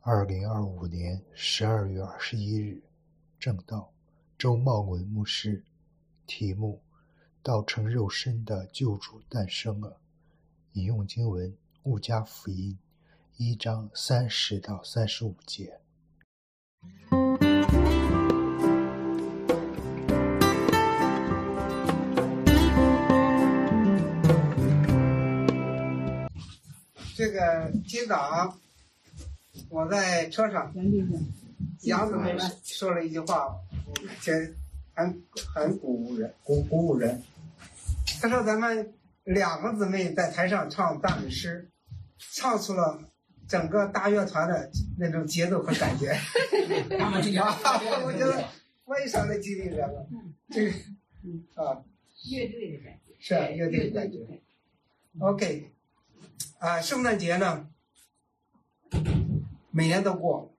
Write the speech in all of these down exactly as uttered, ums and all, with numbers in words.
二零二五年十二月二十一日，正道，周茂文牧师，题目：道成肉身的救主诞生了。引用经文：路加福音一章三十到三十五节。 这个今早我在车上，杨子梅说了一句话，我感觉很很鼓舞人，鼓鼓舞人。他说咱们两个姊妹在台上唱赞美诗，唱出了整个大乐团的那种节奏和感觉。 他们这样， 我觉得非常的激励人了。这个啊， 乐队的感觉， 是啊，乐队的感觉。OK。啊，圣诞节呢，每年都过，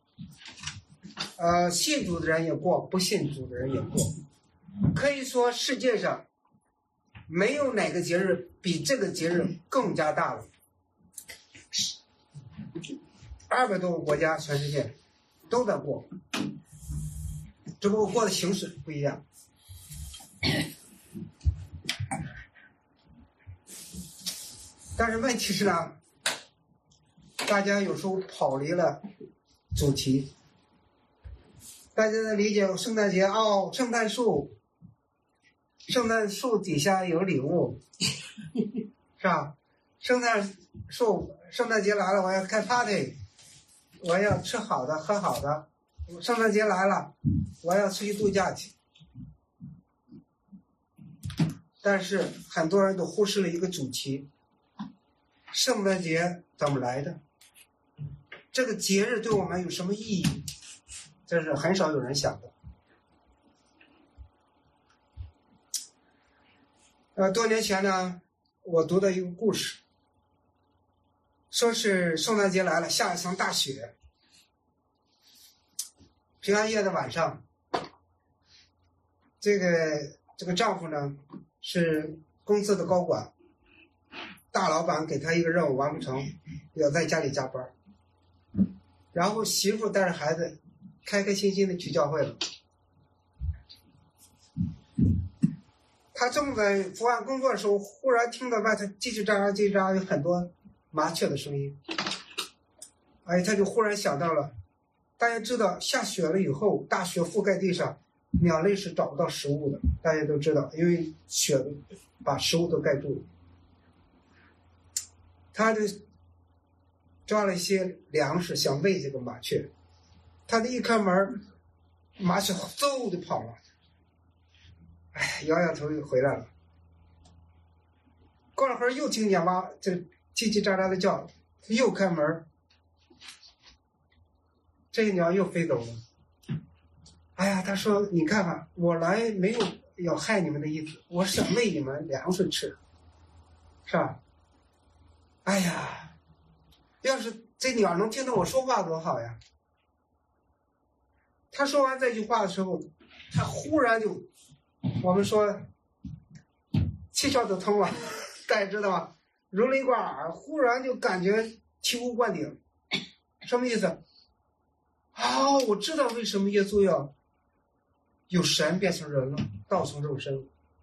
呃，信主的人也过，不信主的人也过。可以说，世界上没有哪个节日比这个节日更加大了。二百多个国家，全世界都在过，只不过过的形式不一样。但是问题是呢，大家有时候跑离了主题。大家的理解，圣诞节哦，圣诞树，圣诞树底下有礼物，是吧？圣诞树，圣诞节来了，我要开 party， 我要吃好的，喝好的。圣诞节来了，我要出去度假去。但是很多人都忽视了一个主题。圣诞节怎么来的？这个节日对我们有什么意义？这是很少有人想的。呃，多年前呢，我读的一个故事，说是圣诞节来了，下一场大雪。平安夜的晚上，这个这个丈夫呢是公司的高管。大老板给他一个任务完不成，要在家里加班，然后媳妇带着孩子开开心心的去教会了。他正在伏案工作的时候，忽然听到外头叽叽喳喳叽叽喳喳有很多麻雀的声音。哎，他就忽然想到了，大家知道下雪了以后，大雪覆盖地上，鸟类是找不到食物的，大家都知道，因为雪把食物都盖住了。他就抓了一些粮食想喂这个麻雀，他这一开门，麻雀嗖就跑了，哎，摇摇头就回来了。过了会儿又听见妈这叽叽喳喳的叫，又开门，这个鸟又飞走了。哎呀，他说你看看，我来没有要害你们的意思，我是想喂你们粮食吃，是吧？哎呀，要是这鸟能听到我说话多好呀！他说完这句话的时候，他忽然就，我们说气窍都通了，大家知道吗？如雷贯耳，忽然就感觉醍醐灌顶。什么意思？哦，我知道为什么耶稣要有神变成人了，道成肉身。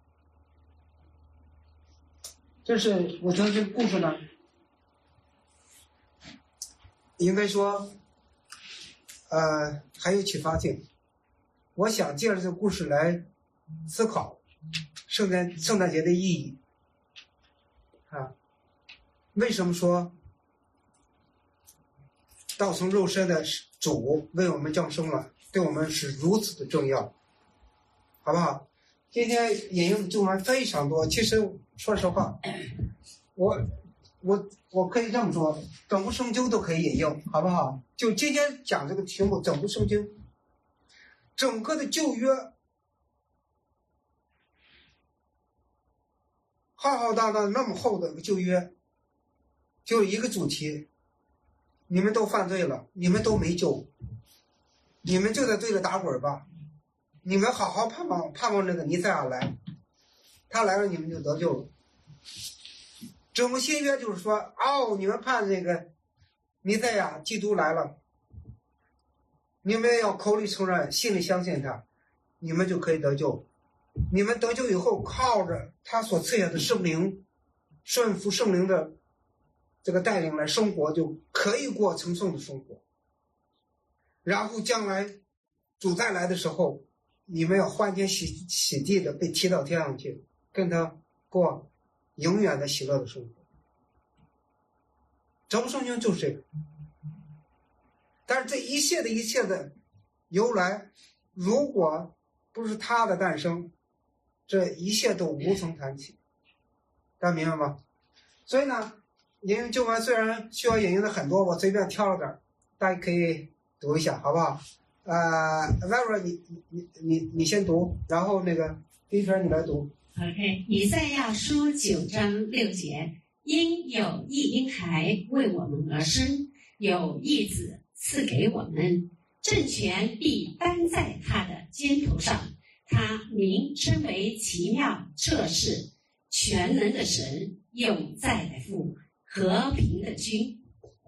这是我觉得这个故事呢，应该说，呃，还有启发性。我想借着这个故事来思考圣诞圣诞节的意义啊。为什么说道成肉身的主为我们降生了，对我们是如此的重要，好不好？今天引用的经文非常多，其实说实话，我。我我可以这么说，整部圣经都可以引用，好不好？就今天讲这个题目，整部圣经，整个的旧约，浩浩荡荡那么厚的旧约，就一个主题：你们都犯罪了，你们都没救，你们就在罪里打滚吧，你们好好盼望盼望这个弥赛亚来，他来了，你们就得救了。整个新约就是说，哦，你们盼这个弥赛亚基督来了， 你们要口里承认，心里相信他，你们就可以得救。你们得救以后，靠着他所赐下的圣灵，顺服圣灵的这个带领来生活，就可以过成圣的生活。然后将来主再来的时候，你们要欢天喜喜地的被提到天上去，跟他过永远的喜乐的生活。整部圣经就是这个。但是这一切的一切的由来，如果不是他的诞生，这一切都无从谈起。大家明白吗？所以呢，引用经文虽然需要引用的很多，我随便挑了点，大家可以读一下，好不好？呃 Vera 你你你你先读，然后那个第一篇你来读。 OK， 以赛亚书九章六节，因有一婴孩为我们而生，有一子赐给我们，政权必担在他的肩头上，他名称为奇妙、策士、全能的神，永在的父，和平的君。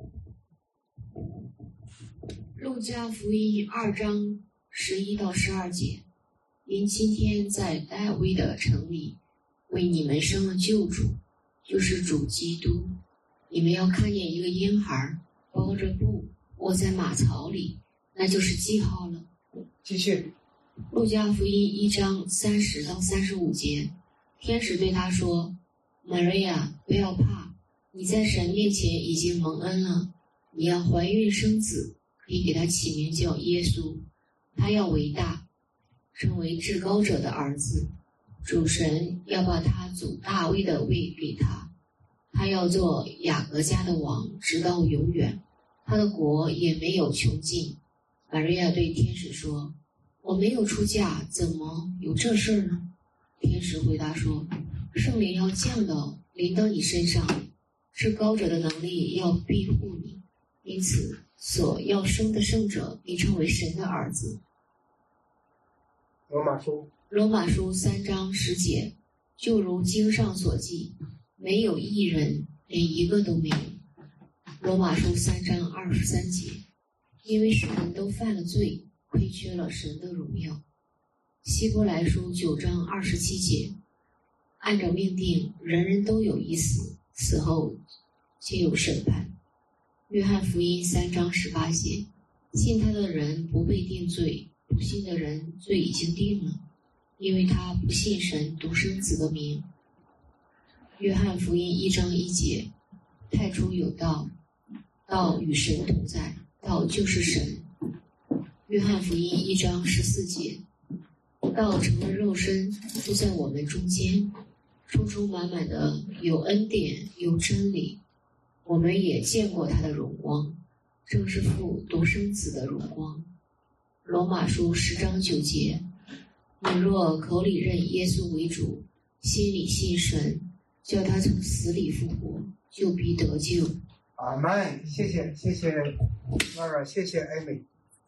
路加福音二章十一到十二节，因今天在大卫的城里为你们生了救主，就是主基督。你们要看见一个婴孩包着布卧在马槽里，那就是记号了。 继续。 路加福音一章三十到三十五节，天使对他说：玛利亚，不要怕，你在神面前已经蒙恩了，你要怀孕生子，可以给他起名叫耶稣，他要为大，成为至高者的儿子。主神要把他祖大卫的位给他，他要做雅各家的王，直到永远，他的国也没有穷尽。玛利亚对天使说：我没有出嫁，怎么有这事呢？天使回答说：圣灵要降到临到你身上，至高者的能力要庇护你，因此所要生的圣者必称为神的儿子。 罗马书罗马书三章十节，就如经上所记，没有一人，连一个都没有。罗马书三章二十三节，因为世人都犯了罪，亏缺了神的荣耀。希伯来书九章二十七节，按照命定，人人都有一死，死后皆有审判。约翰福音三章十八节，信他的人不被定罪，不信的人罪已经定了，因为他不信神独生子的名。约翰福音一章一节，太初有道，道与神同在，道就是神。约翰福音一章十四节，道成了肉身，住在我们中间，充充满满的有恩典有真理，我们也见过他的荣光，正是父独生子的荣光。罗马书十章九节，你若口里认耶稣为主，心里信神，叫他从死里复活，就必得救。 阿门。谢谢谢谢 Vera， 谢谢艾美。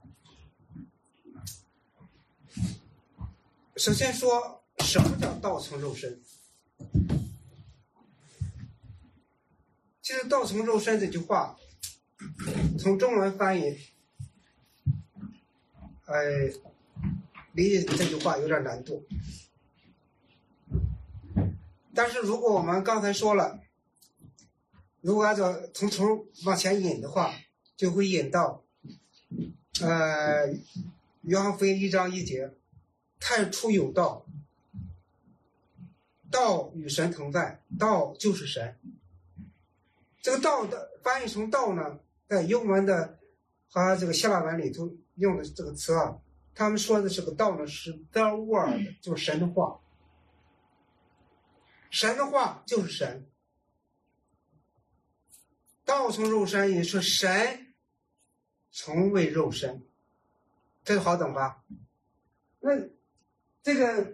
首先说什么叫道成肉身？其实道成肉身这句话从中文翻译哎，理解这句话有点难度，但是如果我们刚才说了，如果按照从头往前引的话，就会引到呃约翰福音一章一节，太初有道，道与神同在，道就是神。这个道的翻译成道呢，在英文的和这个希腊文里头用的这个词啊，他们说的这个道呢是 the word， 就是神的话。神的话就是神。道成肉身也是神成为肉身，这个好懂吧？那这个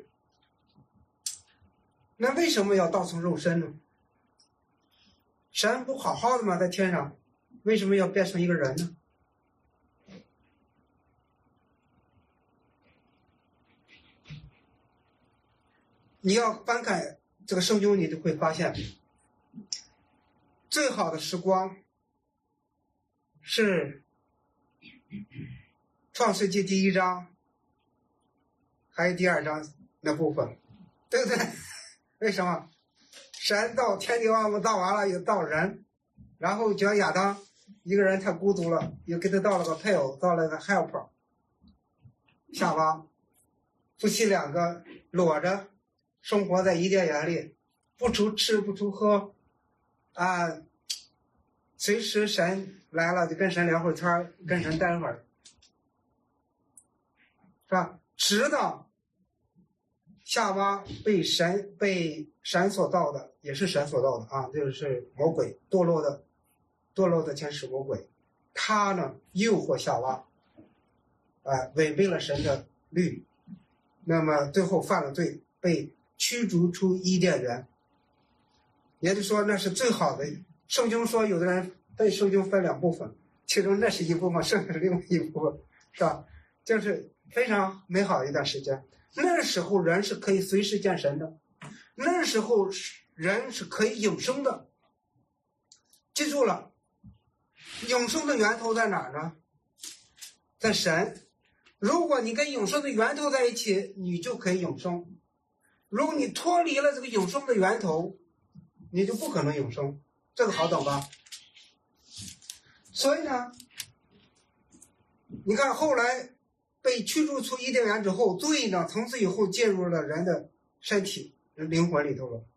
那为什么要道成肉身呢？神不好好的吗？在天上，为什么要变成一个人呢？你要翻开这个圣经，你就会发现，最好的时光是创世纪第一章，还有第二章那部分，对不对？为什么？神造天地万物造完了，又造人，然后觉得亚当一个人太孤独了，又给他造了个配偶，造了个 helper 夏娃，夫妻两个裸着生活在伊甸园里，不出吃不出喝啊，随时神来了就跟神聊会儿天，跟神待会儿，是吧？直到夏娃被神被神所造的，也是神所造的啊，就是魔鬼堕落的堕落的天使魔鬼，他呢诱惑夏娃，啊，违背了神的律，那么最后犯了罪，被驱逐出伊甸园。也就是说，那是最好的。圣经说，有的人被圣经分两部分，其中那是一部分，剩下是另外一部分，是吧？就是非常美好的一段时间。那时候人是可以随时见神的，那时候人是可以永生的。记住了，永生的源头在哪儿呢？在神。如果你跟永生的源头在一起，你就可以永生。如果你脱离了这个永生的源头，你就不可能永生。这个好懂吧？所以呢，你看后来被驱逐出伊甸园之后，罪呢从此以后进入了人的身体、灵魂里头了。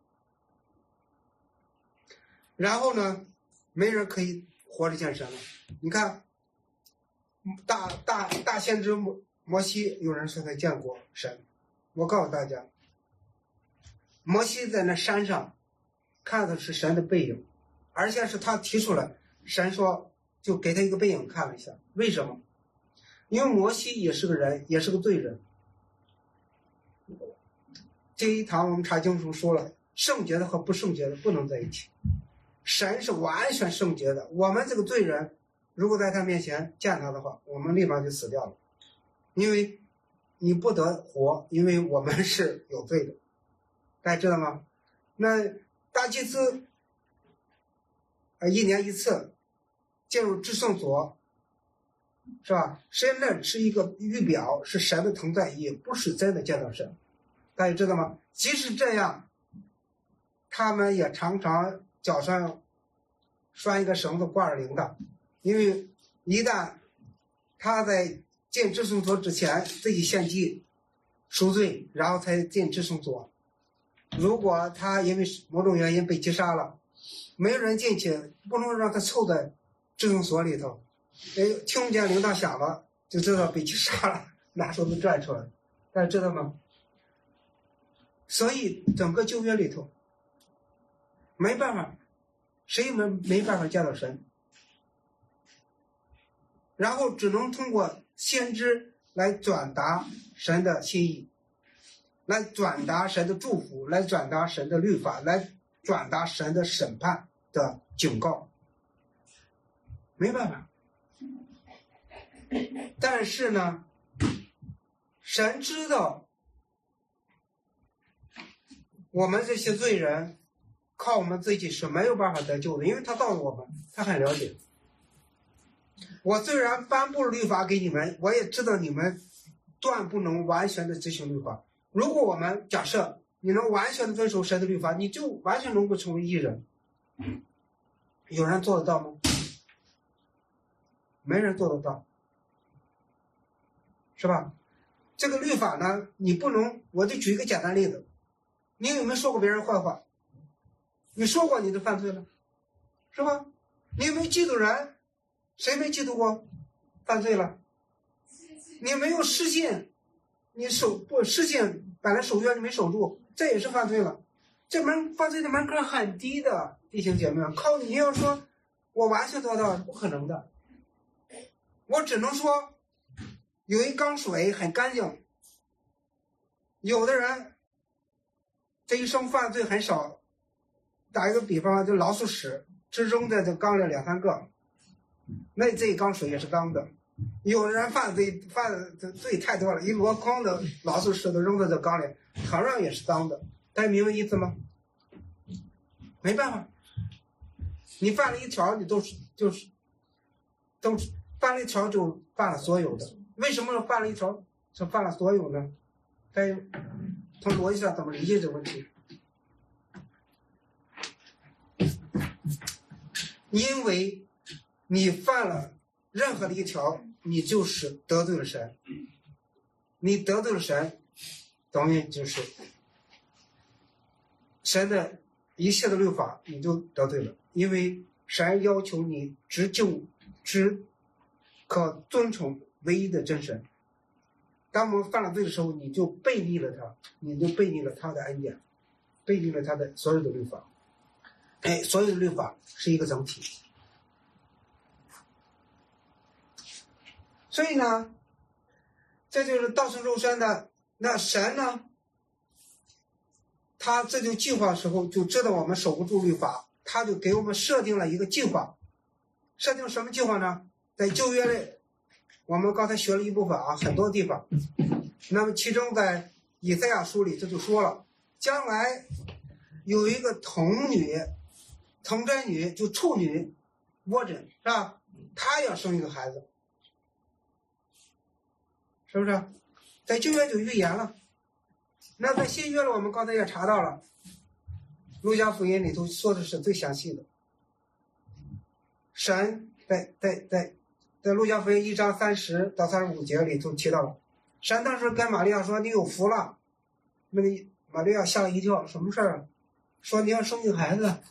然后呢，没人可以活着见神了。你看，大大大先知摩摩西，有人说他见过神。我告诉大家，摩西在那山上看的是神的背影，而且是他提出来，神说就给他一个背影看了一下。为什么？因为摩西也是个人，也是个罪人。这一堂我们查经书说了，圣洁的和不圣洁的不能在一起。神是完全圣洁的，我们这个罪人如果在他面前见他的话，我们立马就死掉了，因为你不得活，因为我们是有罪的，大家知道吗？那大祭司呃一年一次进入至圣所，是吧？实际上是一个预表，是神的同在，也不是真的见到神，大家知道吗？即使这样，他们也常常脚上拴一个绳子挂着铃铛，因为一旦他在进至圣所之前自己献祭赎罪，然后才进至圣所。如果他因为某种原因被击杀了，没有人进去，不能让他凑在至圣所里头，哎，听见铃铛响了就知道被击杀了，拿手子拽出来，大家知道吗？所以整个旧约里头没办法，谁没没办法见到神，然后只能通过先知来转达神的心意，来转达神的祝福，来转达神的律法，来转达神的审判的警告，没办法。但是呢，神知道我们这些罪人靠我们自己是没有办法得救的，因为他造了我们，他很了解。我虽然颁布了律法给你们，我也知道你们断不能完全的执行律法。如果我们假设你能完全的遵守神的律法，你就完全能够成为义人。有人做得到吗？没人做得到，是吧？这个律法呢，你不能，我就举一个简单例子，你有没有说过别人坏话？你说过你就犯罪了，是吧？你有没有嫉妒人？谁没嫉妒过？犯罪了。你没有失信，你守不失信，本来守约你没守住，这也是犯罪了。这门犯罪的门槛很低的，弟兄姐妹们，靠你要说我完全做到是不可能的。我只能说有一缸水很干净，有的人这一生犯罪很少，打一个比方，就老鼠屎只扔在这缸里两三个，那这一缸水也是脏的。有人犯罪犯罪太多了，一箩筐的老鼠屎都扔在这缸里，同样也是脏的。大家明白意思吗？没办法，你犯了一条，你都是就是都犯了一条就犯了所有的。为什么犯了一条是犯了所有呢？该从逻辑上怎么理解这个问题？因为你犯了任何的一条，你就是得罪了神。你得罪了神，等于就是神的一切的律法你就得罪了。因为神要求你只就只可尊崇唯一的真神。当我们犯了罪的时候，你就背逆了他，你就背逆了他的恩典，背逆了他的所有的律法。哎，所有的律法是一个整体。所以呢，这就是道成肉身的。那神呢，他这就计划的时候就知道我们守不住律法，他就给我们设定了一个计划。设定什么计划呢？在旧约里我们刚才学了一部分啊，很多地方。那么其中在以赛亚书里这就说了，将来有一个童女童贞女，就处女窝枕是吧？她要生一个孩子，是不是？在旧约就预言了。那在新约了，我们刚才也查到了，路加福音里头说的是最详细的。神在在在在路加福音一章三十到三十五节里头提到了，神当时跟玛利亚说：“你有福了。”那个玛利亚吓了一跳，什么事儿啊？说你要生一个孩子，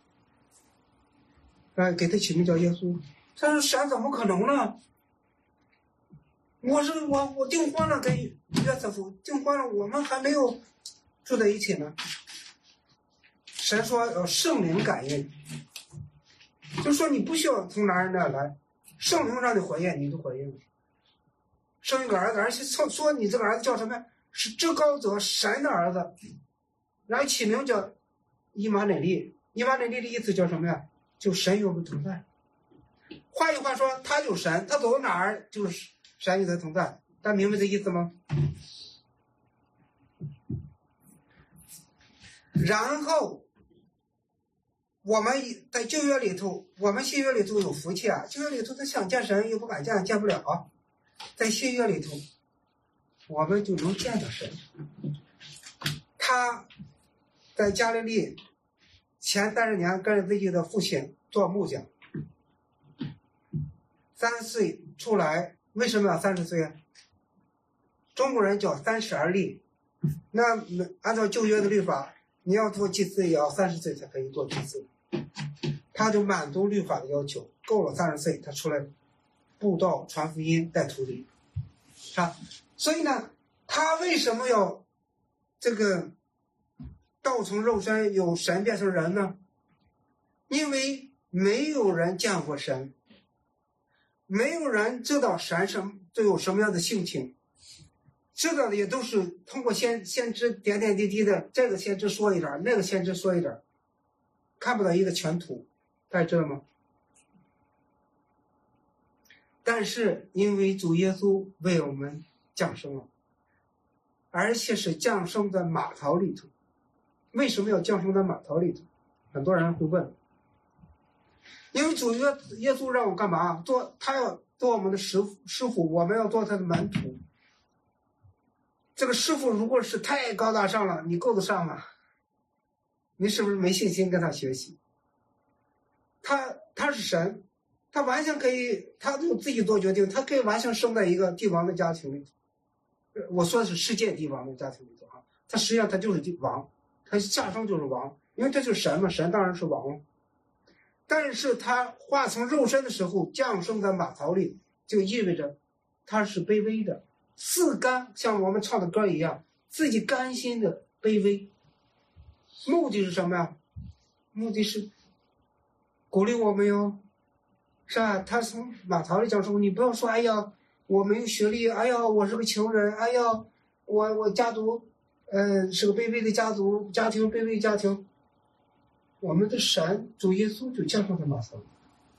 哎，给他起名叫耶稣。他说：“神怎么可能呢？我是我我订婚了，跟约瑟夫订婚了，我们还没有住在一起呢。”神说要圣灵感应，就说你不需要从哪儿哪儿来，圣灵让你回应，你就回应了。生一个儿子，而且说你这个儿子叫什么？是至高者神的儿子，然后起名叫伊玛内利。伊玛内利的意思叫什么呀？就神与我们同在。换句话说，他就神，他走到哪儿就是神与他同在。大家明白这意思吗？然后我们在旧约里头，我们新约里头有福气啊。旧约里头他想见神又不敢见，见不了啊。在新约里头，我们就能见到神。他在加利利前三十年跟着自己的父亲做木匠，三十岁出来。为什么要三十岁啊？中国人叫三十而立。那按照旧约的律法，你要做祭司也要三十岁才可以做祭司。他就满足律法的要求，够了三十岁，他出来布道传福音带徒弟，啊，所以呢，他为什么要这个道成肉身，由神变成人呢？因为没有人见过神，没有人知道神什都有什么样的性情，知道的也都是通过先先知点点滴滴的，这个先知说一点，那个先知说一点，看不到一个全图，大家知道吗？但是因为主耶稣为我们降生了，而且是降生在马槽里头。为什么要降生在马槽里头？很多人会问。因为主耶耶稣让我干嘛？做他要做我们的师傅，师傅，我们要做他的门徒。这个师傅如果是太高大上了，你够得上吗？你是不是没信心跟他学习？他他是神。他完全可以，他就自己做决定，他可以完全生在一个帝王的家庭里头。我说的是世界帝王的家庭里头啊，他实际上他就是王，他下生就是王，因为他是神嘛，神当然是王。但是他化成肉身的时候，降生在马槽里，就意味着他是卑微的，自甘，像我们唱的歌一样，自己甘心的卑微。目的是什么呀？目的是鼓励我们哟。是吧？他从马槽里降生，你不要说哎呀我没有学历，哎呀我是个穷人，哎呀我我家族呃是个卑微的家族，家庭卑微家庭。我们的神主耶稣就降生在马槽里。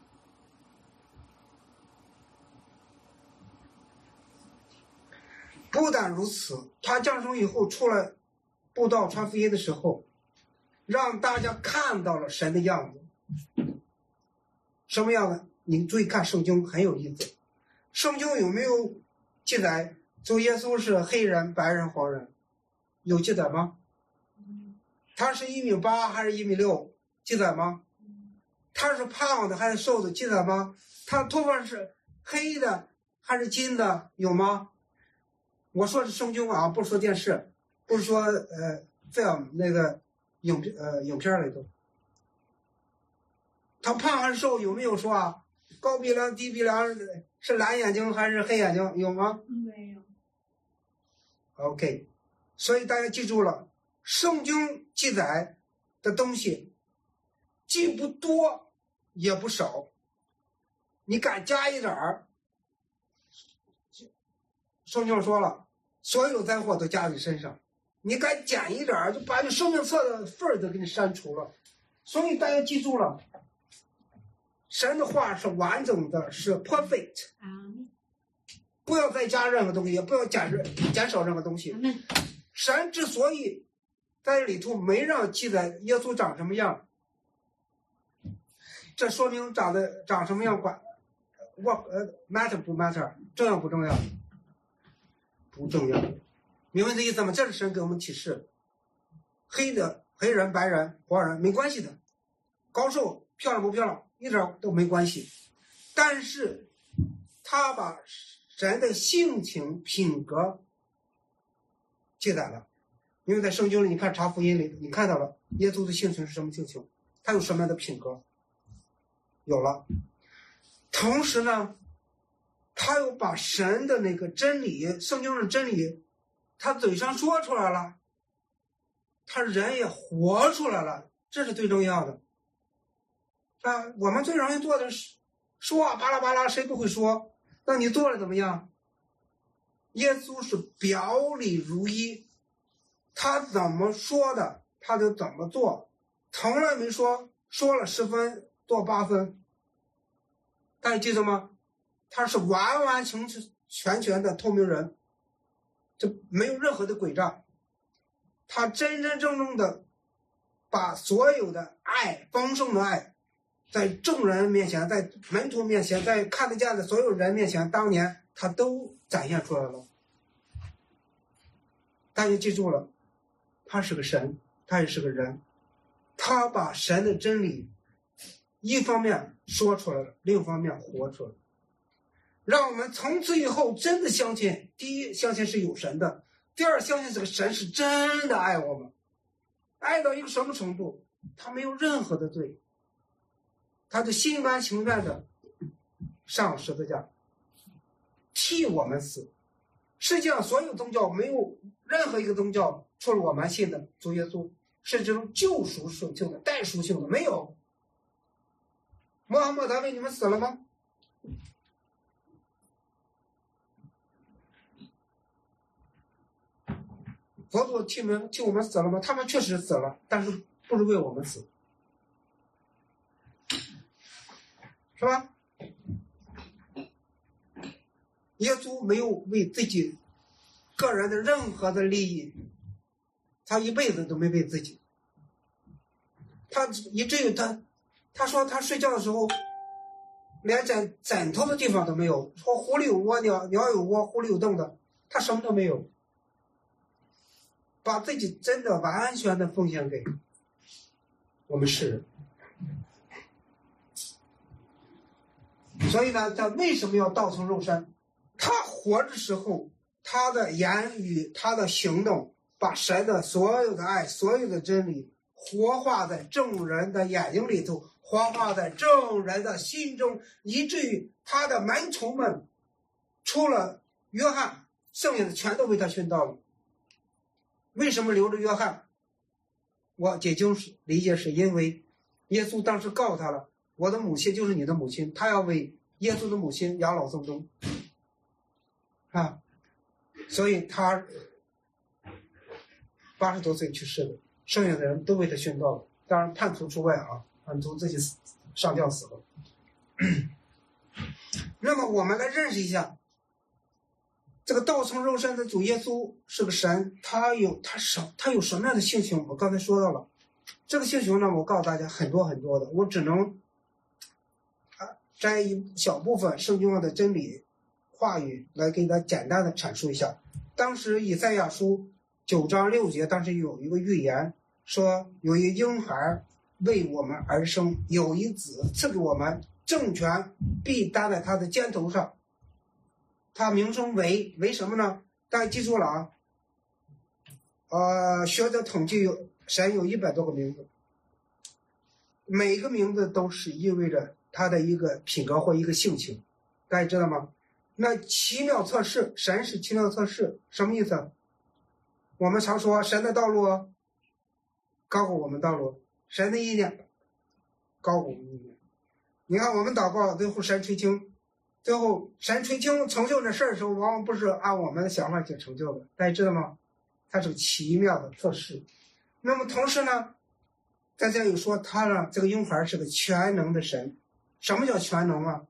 不但如此，他降生以后出来布道传福音的时候，让大家看到了神的样子。什么样子？你注意看圣经很有意思。 圣经有没有记载主耶稣是黑人、白人、黄人？有记载吗？他是一米八还是一米六？记载吗？他是胖的还是瘦的？记载吗？他头发是黑的还是金的？有吗？我说是圣经啊，不是说电视，不是说呃 film 那个影片呃影片里头。他胖还是瘦？有没有说啊？高鼻梁、低鼻梁，是蓝眼睛还是黑眼睛？有吗？ 没有。 OK， 所以大家记住了，圣经记载的东西既不多也不少，你敢加一点儿，圣经说了，所有灾祸都加你身上，你敢减一点儿，就把你生命册的份儿都给你删除了。所以大家记住了，神的话是完整的，是 perfect， 不要再加任何东西，也不要减减少任何东西。神之所以在里头没让记载耶稣长什么样，这说明长得长什么样管我呃 matter 不 matter， 重要不重要？不重要。明白这意思吗？这是神给我们启示，黑的黑人、白人、黄人没关系的，高瘦漂亮不漂亮一点都没关系，但是他把人的性情品格记载了。因为在圣经里，你看查福音里，你看到了耶稣的性情是什么性情，他有什么样的品格，有了。同时呢，他又把神的那个真理，圣经的真理，他嘴上说出来了，他人也活出来了，这是最重要的。啊，我们最容易做的是说啊巴拉巴拉，谁不会说？那你做了怎么样？耶稣是表里如一，他怎么说的他就怎么做，从来没说说了十分做八分。大家记得吗？他是完完全全全的透明人，就没有任何的诡诈，他真真正正的把所有的爱，丰盛的爱，在众人面前，在门徒面前，在看得见的所有人面前，当年他都展现出来了。大家记住了，他是个神，他也是个人，他把神的真理一方面说出来了，另一方面活出来了，让我们从此以后真的相信，第一相信是有神的，第二相信这个神是真的爱我们，爱到一个什么程度，他没有任何的罪，他就心甘情愿的上十字架替我们死。世界上所有宗教没有任何一个宗教除了我们信的主耶稣是这种救赎属性的代赎性的，没有。穆罕默德为你们死了吗？佛祖替们替我们死了吗？他们确实死了，但是不是为我们死，是吧？耶稣没有为自己个人的任何的利益，他一辈子都没为自己。他以至于他他说他睡觉的时候连枕枕头的地方都没有，说狐狸有窝，鸟鸟有窝，狐狸有洞的，他什么都没有，把自己真的完全的奉献给我们世人。所以呢，他为什么要道成肉身？他活的时候，他的言语，他的行动，把神的所有的爱，所有的真理活化在众人的眼睛里头，活化在众人的心中，以至于他的门徒们除了约翰，剩下的全都为他殉道了。为什么留着约翰？我解经理解是因为耶稣当时告诉他了，我的母亲就是你的母亲，他要为耶稣的母亲养老送终啊，所以他八十多岁去世的，剩下的人都为他殉道了，当然叛徒除外啊，叛徒自己上吊死了。那么我们来认识一下这个道成肉身的主耶稣是个神，他有他什他有什么样的性情？我刚才说到了，这个性情呢，我告诉大家很多很多的，我只能啊摘一小部分圣经上的真理话语来给大家简单的阐述一下。当时以赛亚书九章六节，当时有一个预言说，有一婴孩为我们而生，有一子赐给我们，政权必担在他的肩头上。他名称为为什么呢？大家记住了啊。呃，学者统计有神有一百多个名字，每个名字都是意味着他的一个品格或一个性情，大家知道吗？那奇妙测试，神是奇妙测试，什么意思？我们常说神的道路高过我们道路，神的意念高过我们意念。你看我们祷告最后神垂听，最后神垂听成就这事儿的时候，往往不是按我们的想法去成就的，大家知道吗？它是个奇妙的测试。那么同时呢，大家有说他呢，这个婴孩是个全能的神。什么叫全能啊？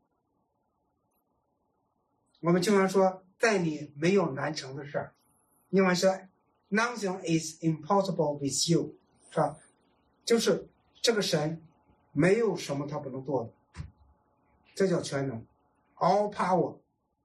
我们经常说，在你没有难成的事儿。英文是 Nothing is impossible with you， 是吧？就是这个神没有什么他不能做的，这叫全能 ，all power，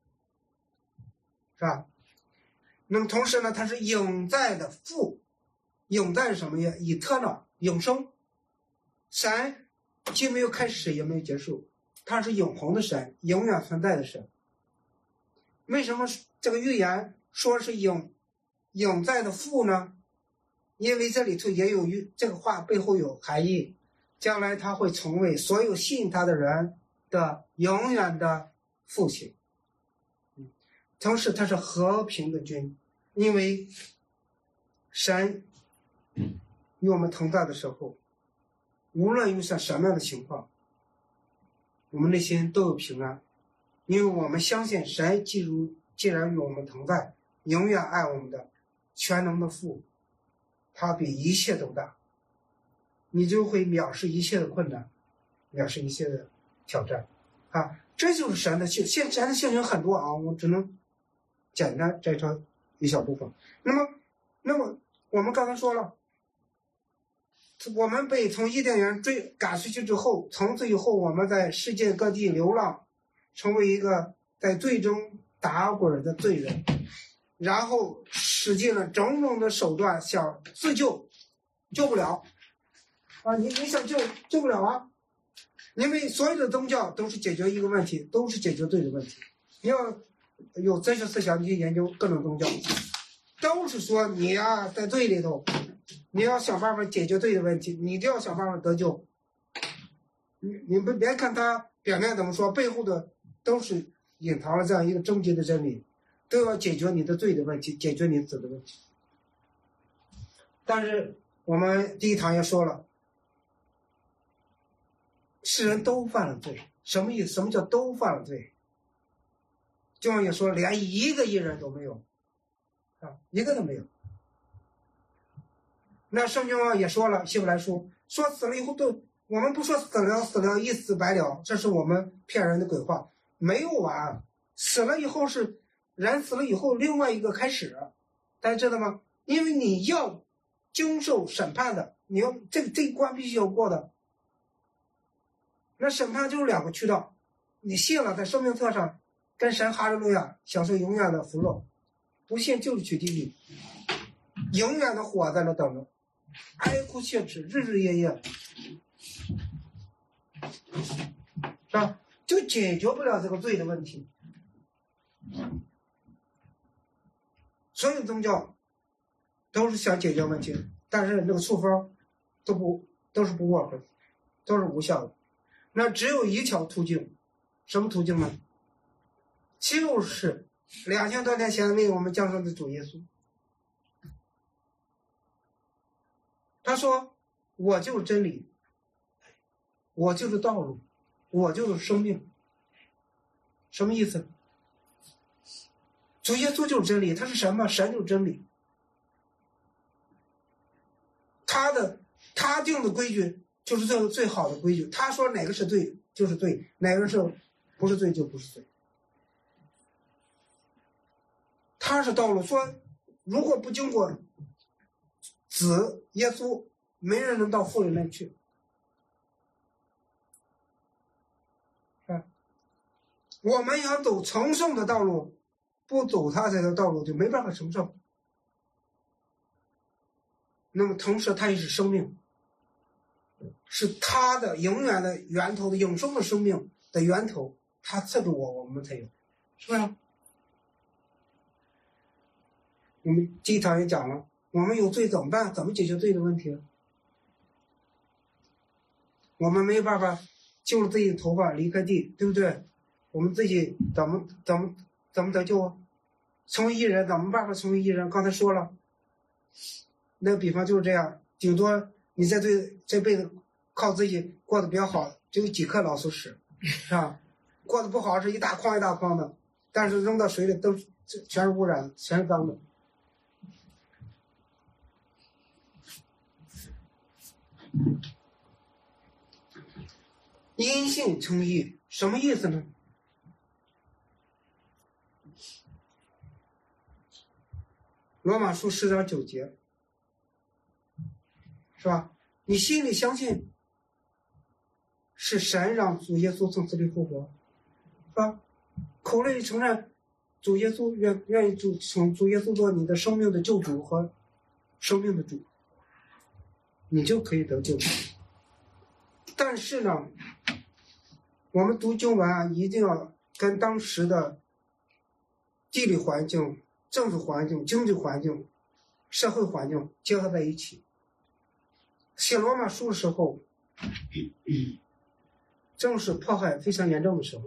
是吧？那么同时呢，它是永在的父，永在是什么呀？eternal，永生。神既没有开始也没有结束，他是永恒的神，永远存在的神。为什么这个预言说是永永在的父呢？因为这里头也有这个话背后有含义，将来他会成为所有信他的人的永远的父亲。同时他是和平的君，因为神与我们同在的时候，无论遇上什么样的情况，我们内心都有平安，因为我们相信神既如既然与我们同在，永远爱我们的全能的父，他比一切都大，你就会藐视一切的困难，藐视一切的挑战啊！这就是神的性，现神的性情很多啊，我只能简单摘抄一小部分。那么，那么我们刚才说了，我们被从伊甸园追赶出去之后，从此以后我们在世界各地流浪，成为一个在罪中打滚的罪人，然后使尽了种种的手段想自救，救不了啊！你你想救救不了啊！因为所有的宗教都是解决一个问题，都是解决罪的问题。你要有哲学思想，你去研究各种宗教，都是说你啊在罪里头，你要想办法解决罪的问题，你就要想办法得救。你你们别看他表面怎么说，背后的都是隐藏了这样一个终极的真理，都要解决你的罪的问题，解决你子的问题。但是我们第一堂也说了，世人都犯了罪，什么意思？什么叫都犯了罪？经上也说，连一个义人都没有，啊，一个都没有。那圣经上也说了，希伯来书说死了以后都，我们不说死了死了一死百了，这是我们骗人的鬼话，没有完，死了以后是人死了以后另外一个开始，大家知道吗？因为你要经受审判的，你要这个这一关必须要过的。那审判就是两个渠道，你信了在生命册上跟神哈利路亚享受永远的福乐，不信就是去地狱，永远的火在那等着，哀哭切齿，日日夜夜，是吧？就解决不了这个罪的问题。所有宗教都是想解决问题，但是那个处方都不都是不 work， 都是无效的。那只有一条途径，什么途径呢？就是两千多年前为我们降生的主耶稣。他说：“我就是真理，我就是道路，我就是生命。”什么意思？主耶稣就是真理，他是什么？神就是真理。他的他定的规矩就是最最好的规矩。他说哪个是对就是对，哪个是不是对就不是对。他是道路，说如果不经过子耶稣，没人能到父里面去。啊， 我们要走成圣的道路，不走他这条道路就没办法成圣。那么同时它也是生命，是它的永远的源头的永生的生命的源头，它赐给我，我们才有，是不是？我们这一堂也讲了，我们有罪怎么办？怎么解决罪的问题？我们没有办法救了自己的头发离开地，对不对？我们自己怎么怎么怎么得救啊？成为义人怎么办法成为义人？刚才说了，那个比方就是这样，顶多你在这这辈子靠自己过得比较好，就有几颗老鼠屎，是吧？过得不好是一大筐一大筐的，但是扔到水里都全是污染，全是脏的。因信称义什么意思呢？罗马书十章九节，是吧？你心里相信是神让主耶稣从死里复活，是吧？口里承认主耶稣愿愿意主从主耶稣做你的生命的救主和生命的主，你就可以得救。但是呢，我们读经文啊，一定要跟当时的地理环境、政治环境、经济环境、社会环境结合在一起。写罗马书的时候，正是迫害非常严重的时候，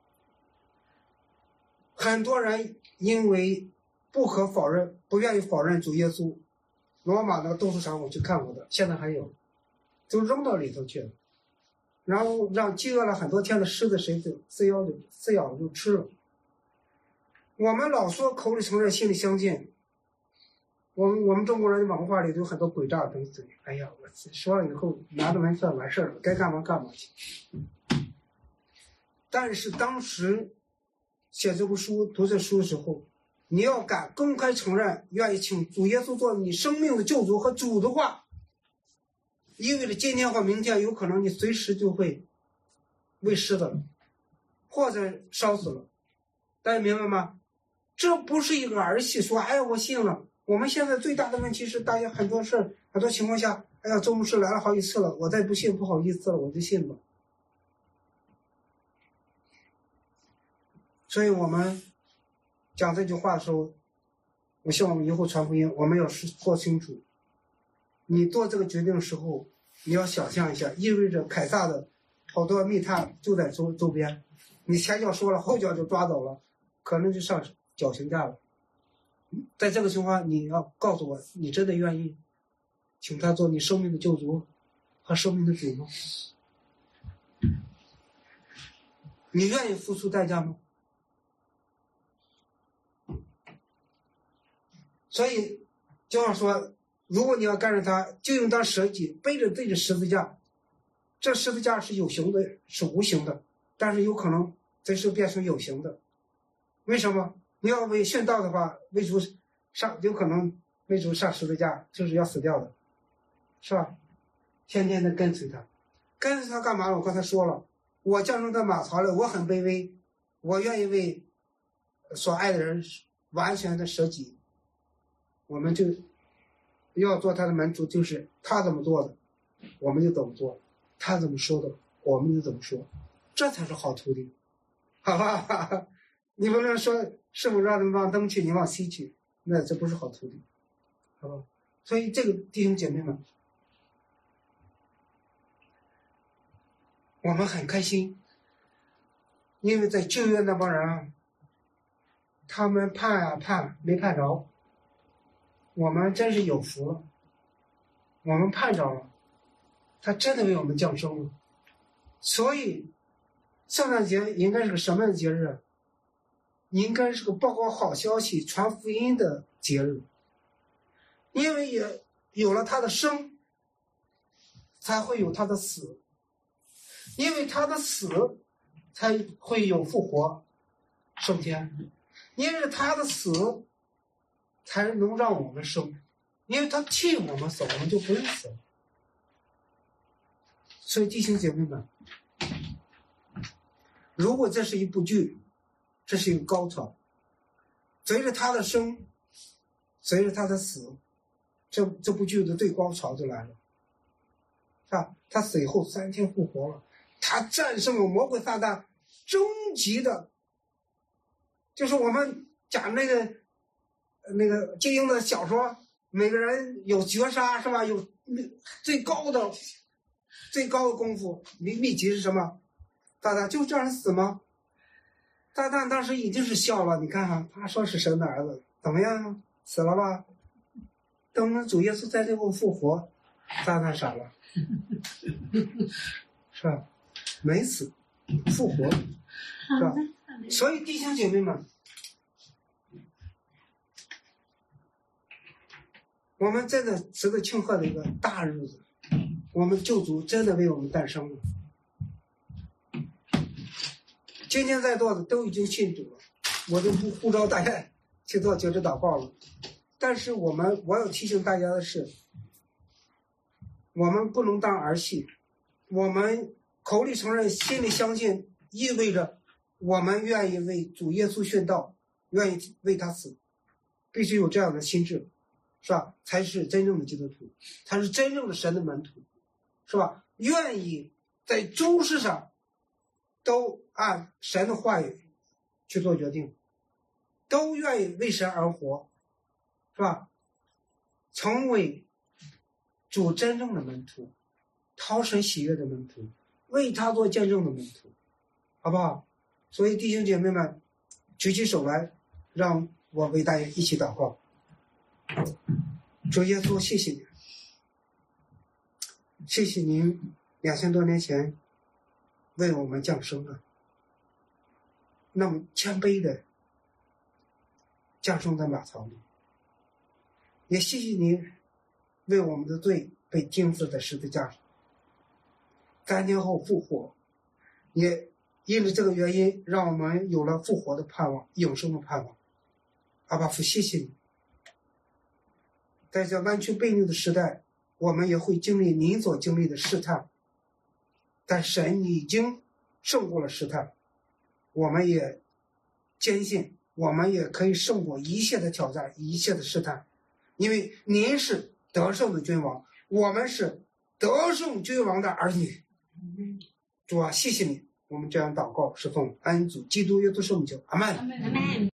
很多人因为不可否认、不愿意否认主耶稣，罗马那个斗兽场我去看过的，现在还有，就扔到里头去了。然后让饥饿了很多天的狮子谁就撕咬就撕咬就吃了。我们老说口里承认心里相信，我们我们中国人的文化里有很多诡诈的东西。哎呀，我说了以后拿着文算完事儿了，该干嘛干嘛去。但是当时写这部书、读这书的时候，你要敢公开承认，愿意请主耶稣做你生命的救主和主的话，意味着今天或明天有可能你随时就会喂狮子了，或者烧死了。大家明白吗？这不是一个儿戏，说哎我信了。我们现在最大的问题是，大家很多事儿、很多情况下，哎呀，周牧师来了好几次了，我再不信不好意思了，我就信吧。所以我们讲这句话的时候，我希望我们以后传福音，我们要说清楚。你做这个决定的时候，你要想象一下，意味着凯撒的好多密探就在周周边，你前脚说了，后脚就抓走了，可能就上绞刑架了。在这个情况，你要告诉我，你真的愿意请他做你生命的救主和生命的主吗？你愿意付出代价吗？所以就要说，如果你要跟着他，就应当舍己，背着自己的十字架。这十字架是有形的，是无形的，但是有可能这时候变成有形的。为什么？你要为殉道的话，为主上有可能为主上十字架，就是要死掉的，是吧？天天的跟随他，跟随他干嘛了？我刚才说了，我降生在马槽里，我很卑微，我愿意为所爱的人完全的舍己。我们就要做他的门徒，就是他怎么做的，我们就怎么做；他怎么说的，我们就怎么说。这才是好徒弟，好吧？你不能说师傅让他们往东去，你往西去，那这不是好徒弟，好吧？所以这个弟兄姐妹们，我们很开心，因为在旧约那帮人啊，他们盼啊盼没盼着。我们真是有福了，我们盼着了，他真的为我们降生了。所以圣诞节应该是个什么样的节日？应该是个报告好消息、传福音的节日。因为也有了他的生，才会有他的死，因为他的死才会有复活升天，因为他的死才能让我们生，因为他替我们死，我们就不用死。所以弟兄姐妹们，如果这是一部剧， 这是一个高潮。随着他的生，随着他的死，这这部剧的最高潮就来了，是吧？他死以后三天复活了，他战胜了魔鬼撒旦，终极的，就是我们讲那个那个金庸的小说，每个人有绝杀是吧？有最高的最高的功夫，秘秘籍是什么？撒旦就这样死吗？撒旦当时已经是笑了，你看看，他说是神的儿子，怎么样？死了吧？等我们主耶稣在这后复活，撒旦傻了，是吧？没死，复活，是吧？所以弟兄姐妹们，我们真的值得庆贺的一个大日子，我们救主真的为我们诞生了。今天在座的都已经信主了，我就不呼召大家去做觉知祷告了。但是我们我要提醒大家的是，我们不能当儿戏。我们口里承认，心里相信，意味着我们愿意为主耶稣殉道，愿意为他死，必须有这样的心智，是吧？才是真正的基督徒，才是真正的神的门徒，是吧？愿意在诸事上都按神的话语去做决定，都愿意为神而活，是吧？成为主真正的门徒，讨神喜悦的门徒，为他做见证的门徒，好不好？所以弟兄姐妹们，举起手来，让我为大家一起祷告。主耶稣，谢谢你，谢谢您两千多年前为我们降生了，那么谦卑的降生在马槽里，也谢谢您为我们的罪被钉死在十字架上，三天后复活，也因着这个原因让我们有了复活的盼望，永生的盼望。阿爸父，谢谢你，在这弯曲悖逆的时代，我们也会经历您所经历的试探，但神已经胜过了试探，我们也坚信我们也可以胜过一切的挑战，一切的试探，因为您是得胜的君王，我们是得胜君王的儿女。主啊，谢谢你，我们这样祷告是奉恩主基督耶稣圣名求，阿们。 阿门。